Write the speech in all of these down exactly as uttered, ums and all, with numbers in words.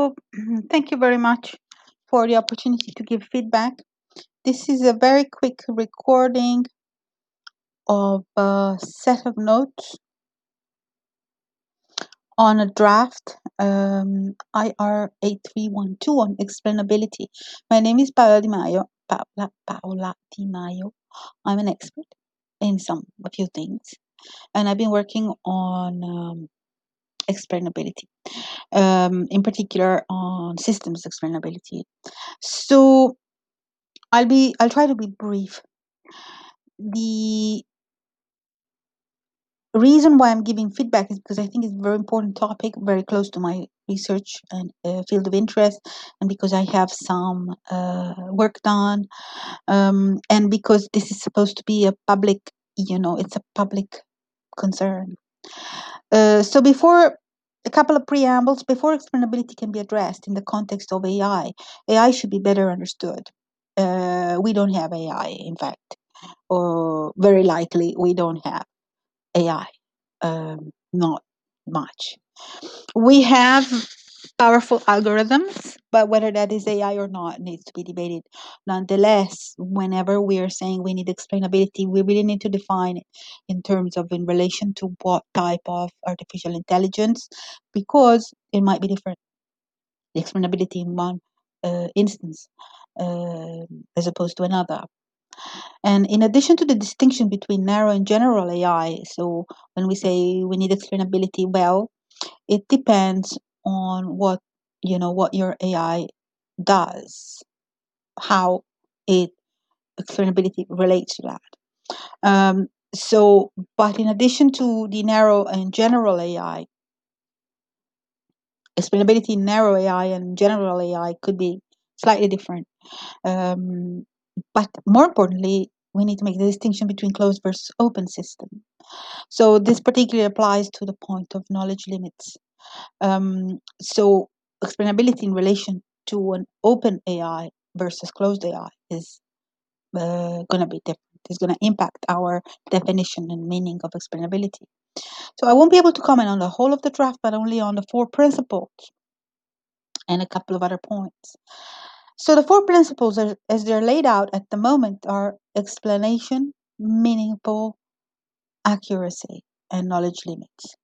So, thank you very much for the opportunity to give feedback. This is a very quick recording of a set of notes on a draft um, I R eight three one two on explainability. My name is Paola Di Maio. Paola, Paola Di Maio. I'm an expert in some a few things, and I've been working on um, explainability, um, in particular on systems explainability. So I'll be I'll try to be brief. The reason why I'm giving feedback is because I think it's a very important topic, very close to my research and uh, field of interest, and because I have some uh, work done, um, and because this is supposed to be a public, you know, it's a public concern. Uh, so before a couple of preambles, before explainability can be addressed in the context of A I, A I should be better understood. Uh, we don't have A I, in fact, or very likely we don't have A I. Um, not much. We have powerful algorithms, but whether that is A I or not needs to be debated. Nonetheless, whenever we are saying we need explainability, we really need to define it in terms of in relation to what type of artificial intelligence, because it might be different. The explainability in one uh, instance uh, as opposed to another. And in addition to the distinction between narrow and general A I, so when we say we need explainability, well, it depends on what you know what your A I does, how it explainability relates to that. Um, so, but in addition to the narrow and general A I, explainability in narrow A I and general A I could be slightly different. Um, but more importantly, we need to make the distinction between closed versus open system. So this particularly applies to the point of knowledge limits. Um, so explainability in relation to an open A I versus closed A I is uh, going to be different. It's going to impact our definition and meaning of explainability. So I won't be able to comment on the whole of the draft, but only on the four principles and a couple of other points. So the four principles, are, as they're laid out at the moment, are explanation, meaningful, accuracy, and knowledge limits.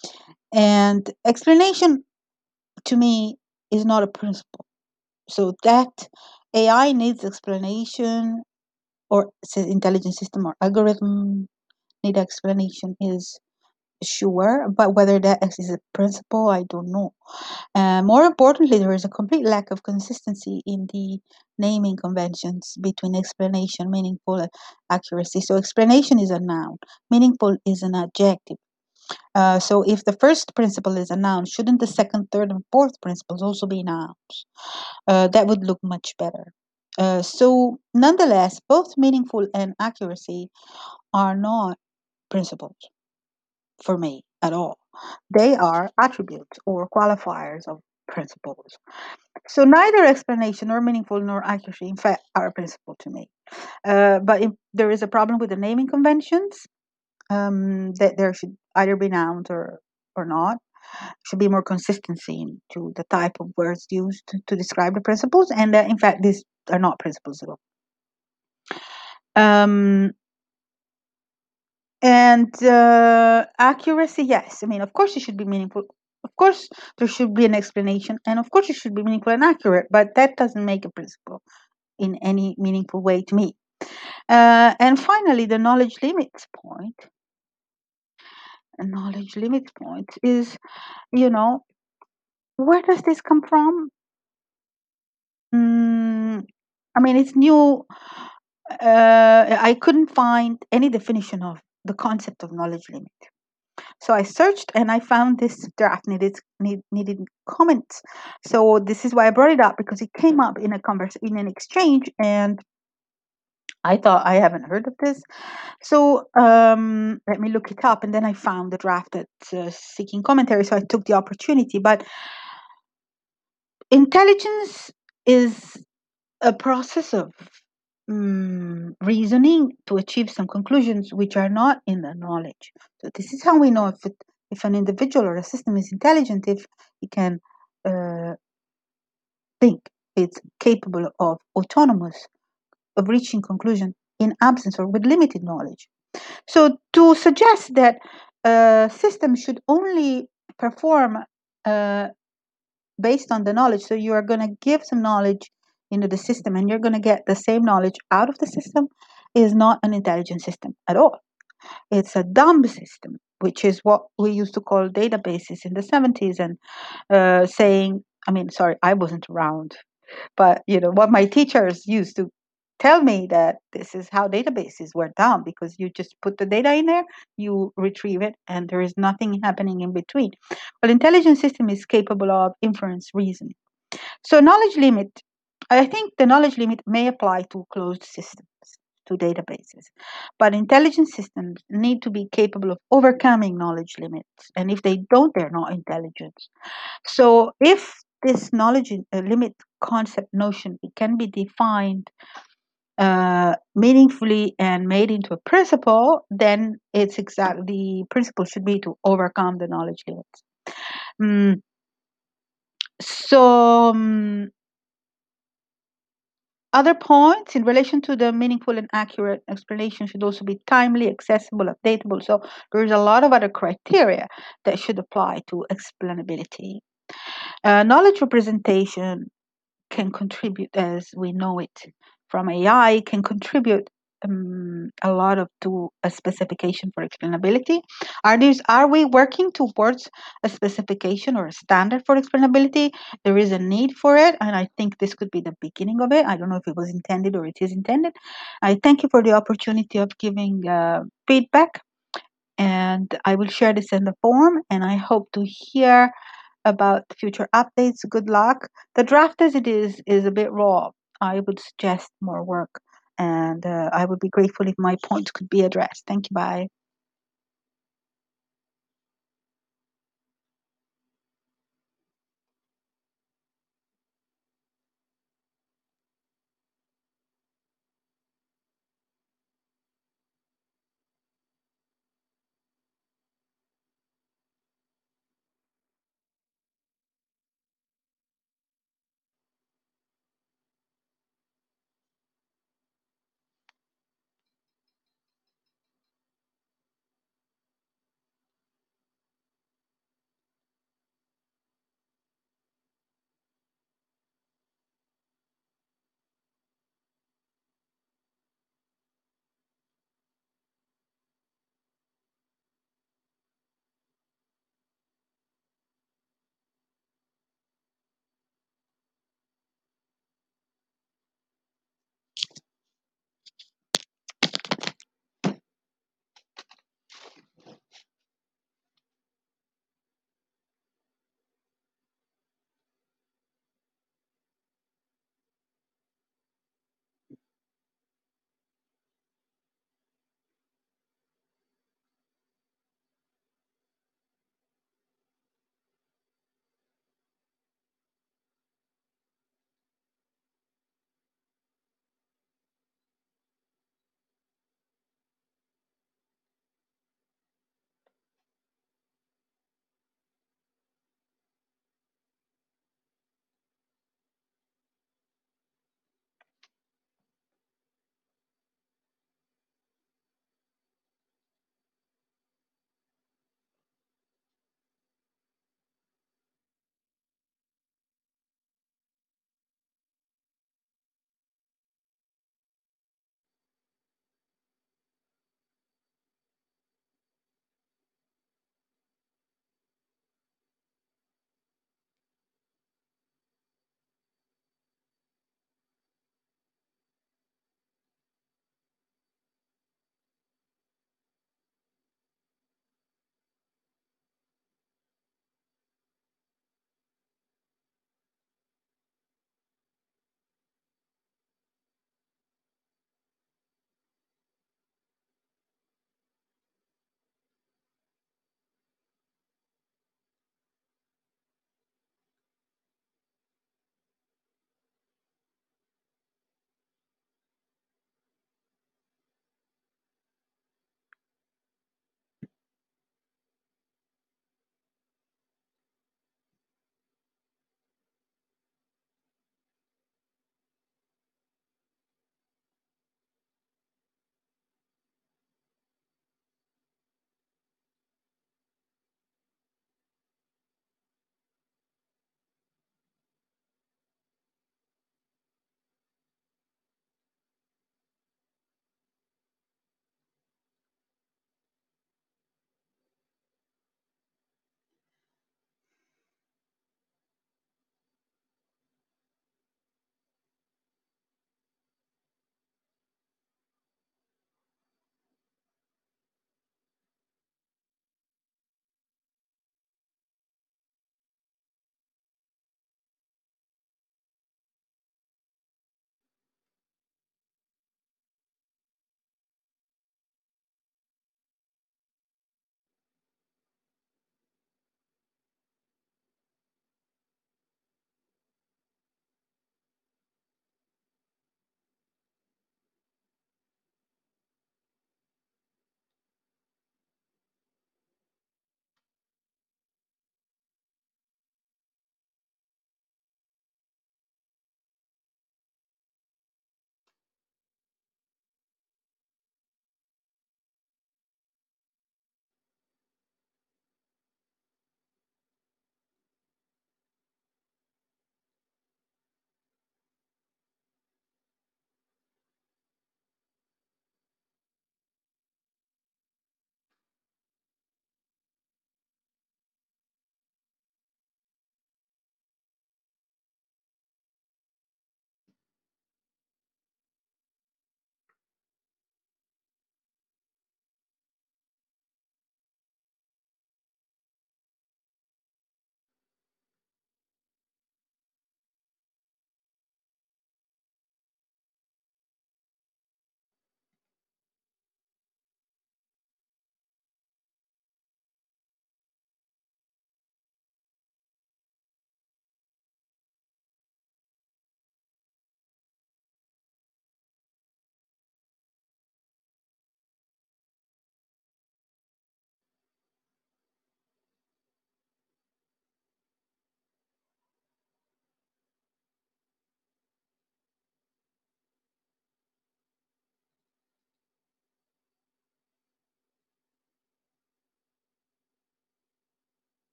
And explanation, to me, is not a principle. So that A I needs explanation, or intelligent system or algorithm need explanation is sure, but whether that is a principle, I don't know. Uh, more importantly, there is a complete lack of consistency in the naming conventions between explanation, meaningful, and accuracy. So explanation is a noun, meaningful is an adjective. Uh, so if the first principle is a noun, shouldn't the second, third, and fourth principles also be nouns? Uh, that would look much better. Uh, so nonetheless, both meaningful and accuracy are not principles for me at all. They are attributes or qualifiers of principles. So neither explanation nor meaningful nor accuracy, in fact, are a principle to me. Uh, but if there is a problem with the naming conventions, um, that there should either be nouns or or not. Should be more consistency to the type of words used to, to describe the principles, and uh, in fact, these are not principles at all. Um, and uh, accuracy, yes. I mean, of course, it should be meaningful. Of course, there should be an explanation, and of course, it should be meaningful and accurate. But that doesn't make a principle in any meaningful way to me. Uh, and finally, the knowledge limits point. A knowledge limits point is, you know, where does this come from? Mm, I mean, it's new. Uh, I couldn't find any definition of the concept of knowledge limit. So I searched and I found this draft needed need, needed comments. So this is why I brought it up, because it came up in a converse in an exchange, and I thought, I haven't heard of this. So um, let me look it up, and then I found the draft that's uh, seeking commentary. So I took the opportunity. But intelligence is a process of mm, reasoning to achieve some conclusions which are not in the knowledge. So this is how we know if it, if an individual or a system is intelligent, if it can uh, think it's capable of autonomous, of reaching conclusion in absence or with limited knowledge. So to suggest that a system should only perform uh, based on the knowledge, so you are going to give some knowledge into the system and you're going to get the same knowledge out of the system, is not an intelligent system at all. It's a dumb system, which is what we used to call databases in the seventies, and uh, saying, I mean, sorry, I wasn't around, but you know what my teachers used to tell me, that this is how databases were done, because you just put the data in there, you retrieve it, and there is nothing happening in between. Well, intelligent system is capable of inference reasoning. So knowledge limit, I think the knowledge limit may apply to closed systems, to databases, but intelligent systems need to be capable of overcoming knowledge limits, and if they don't, they're not intelligent. So if this knowledge uh, limit concept notion, it can be defined uh, meaningfully and made into a principle, then it's exactly, the principle should be to overcome the knowledge limits. Mm, so um, other points in relation to the meaningful and accurate explanation should also be timely, accessible, updatable. So there's a lot of other criteria that should apply to explainability. Uh, knowledge representation can contribute, as we know it from A I, can contribute um, a lot of to a specification for explainability. Are these are we working towards a specification or a standard for explainability? There is a need for it, and I think this could be the beginning of it. I don't know if it was intended or it is intended. I thank you for the opportunity of giving uh, feedback, and I will share this in the form, and I hope to hear about future updates. Good luck. The draft as it is is a bit raw. I would suggest more work, and uh, I would be grateful if my points could be addressed. Thank you. Bye.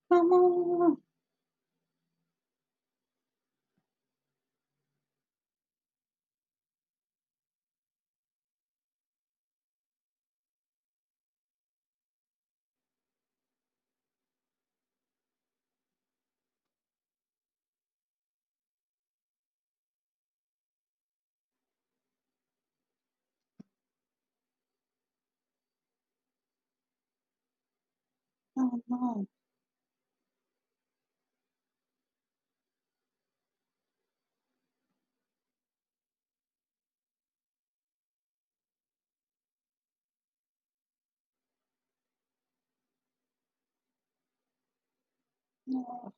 Come on. Oh no. No.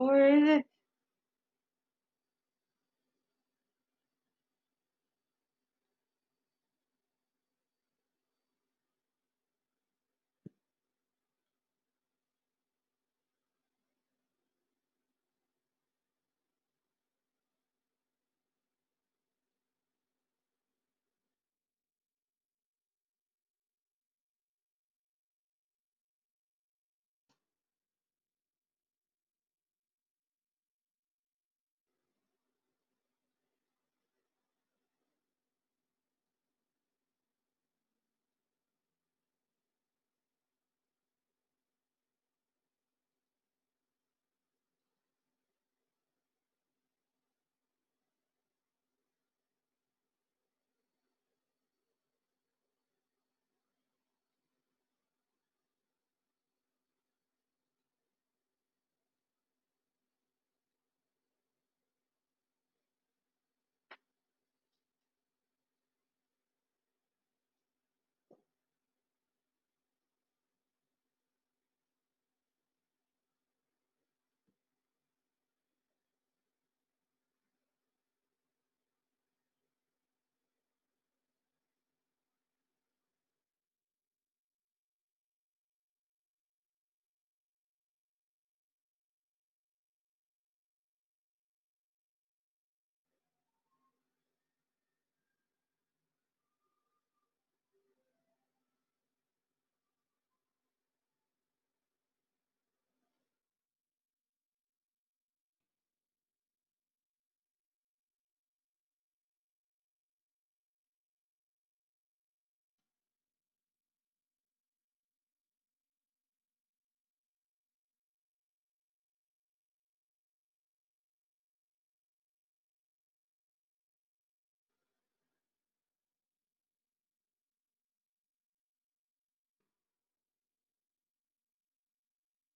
or is it